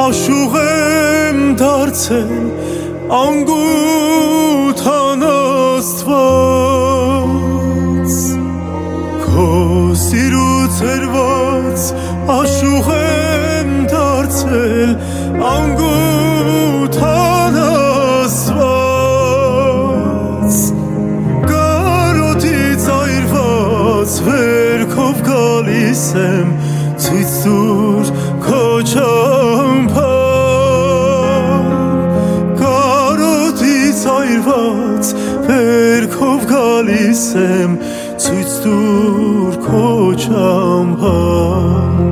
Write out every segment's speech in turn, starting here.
աշուղեմ դարձել անգութան Աստված, քո սիրուց երված աշուղեմ դարձել անգութան Աստված, կարոտից այրված վերքով գալիս եմ ցույց տուր քո ճամփան, կարոտից այրված վերքով գալիս եմ ցույց տուր քո ճամփան,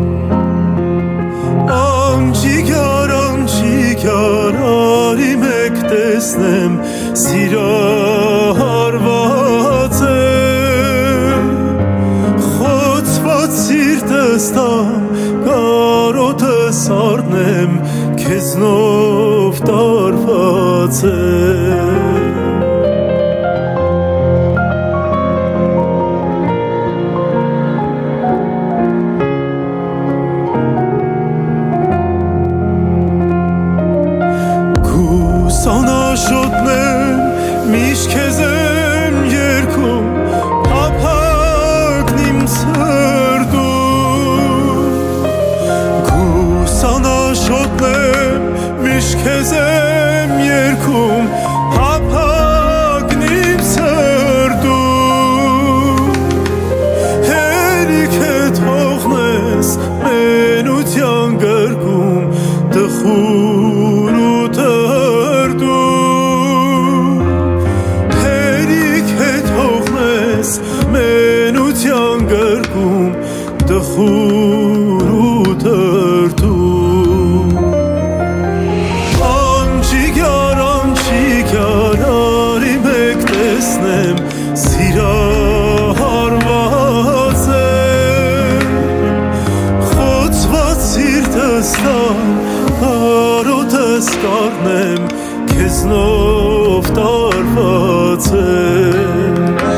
անջիգար արի մեկ տեսնեմ սիրահարված եմ, խոցված սիրտս տամ կարոտս առնեմ քեզնով տարված եմ, Սանաշոտնեմ միշտ քեզ եմ երգում փափագն իմ սրտում, Սանաշոտնեմ միշտ քեզ եմ երգում փափագն իմ սրտում, հերիք է թողնես մենության գրկում տխուր ու մենության գրկում տխուր ու դրդում, անջիգար արի մեկ տեսնեմ սիրահարված եմ, խոցված սիրտս տամ կարոտս կառնեմ քեզնով տարված եմ,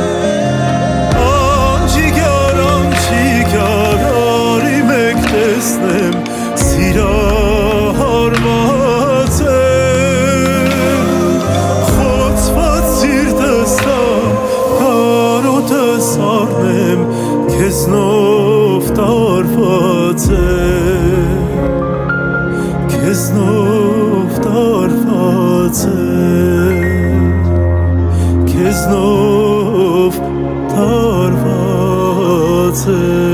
տեսնեմ սիրահարված եմ, խոցված սիրտս տամ կարոտս առնեմ քեզնով տարված եմ, քեզնով տարված եմ, քեզնով տարված եմ